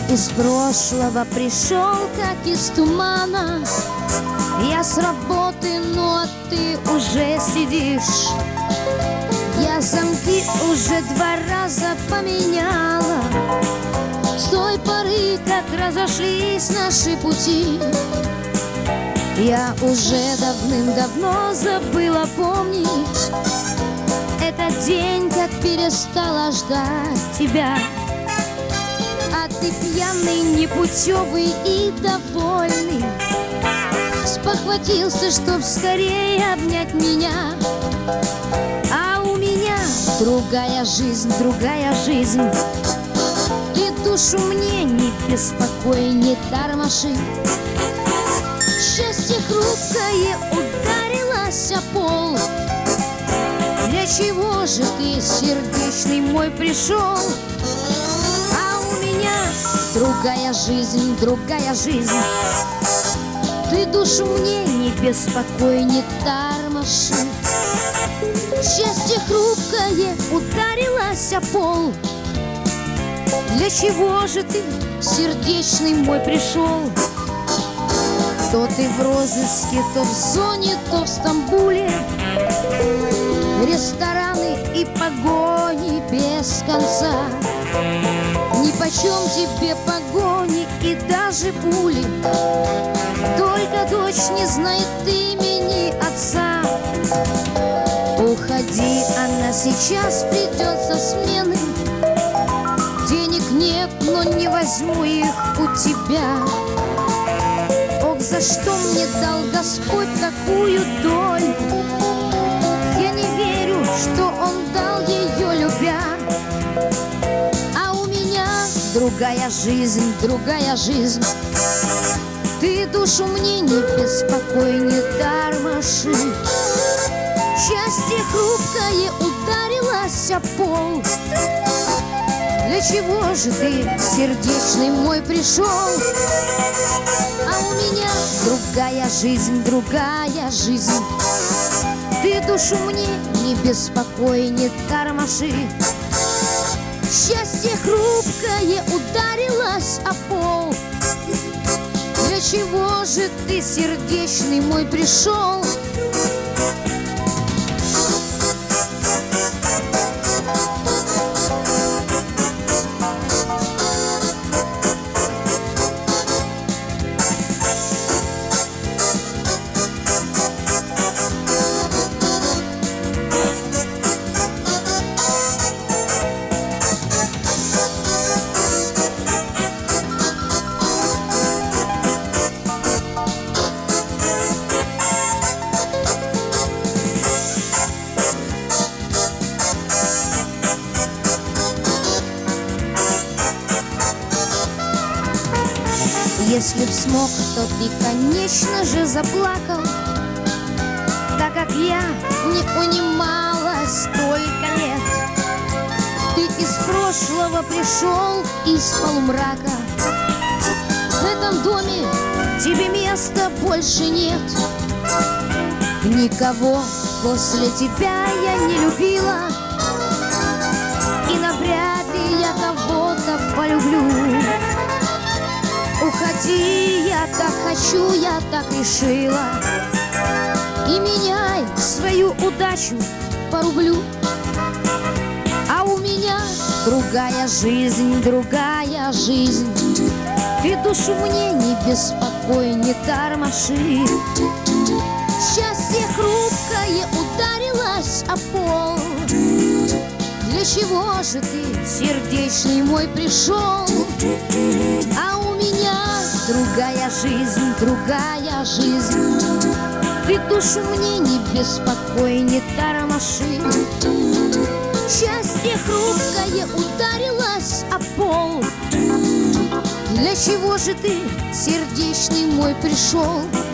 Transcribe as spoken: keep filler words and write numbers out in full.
из прошлого пришел, как из тумана. Я с работы, ну а ты уже сидишь. Я замки уже два раза поменяла с той поры, как разошлись наши пути. Я уже давным-давно забыла помнить этот день, как перестала ждать тебя. А ты пьяный, непутевый и довольный спохватился, чтоб скорее обнять меня. А у меня другая жизнь, другая жизнь. Ты душу мне не беспокой, не тормоши. Счастье хрупкое ударилось о пол. Для чего же ты, сердечный мой, пришел? А у меня другая жизнь, другая жизнь. Ты душу мне не беспокой, не тормоши. Счастье хрупкое ударилось о пол. Для чего же ты, сердечный мой, пришел? То ты в розыске, то в зоне, то в Стамбуле. Рестораны и погони без конца. Нипочем тебе погони и даже пули. Только дочь не знает имени отца. Уходи, она сейчас придет со смены. Денег нет, но не возьму их у тебя. Ох, за что мне дал Господь такую долю? Я не верю, что Он дал ее, любя. А у меня другая жизнь, другая жизнь. Ты душу мне не беспокой, не тормоши. Счастье хрупкое ударилось о пол. Для чего же ты, сердечный мой, пришел? А у меня другая жизнь, другая жизнь. Ты душу мне не беспокой, не тормоши. Счастье хрупкое ударилось о пол. Для чего же ты, сердечный мой, пришел? Если б смог, то ты, конечно же, заплакал, так как я не унималась столько лет. Ты из прошлого пришел, из полумрака. В этом доме тебе места больше нет. Никого после тебя я не любила, и навряд ли я кого-то полюблю. Уходи, я так хочу, я так решила. И меняй свою удачу по рублю. А у меня другая жизнь, другая жизнь. Ты душу мне не беспокой, не тормоши. Счастье хрупкое ударилось о пол. Для чего же ты, сердечный мой, пришел? А у меня другая жизнь, другая жизнь. Ты душу мне не беспокой, не тормоши. Счастье хрупкое ударилось о пол. Для чего же ты, сердечный мой, пришел?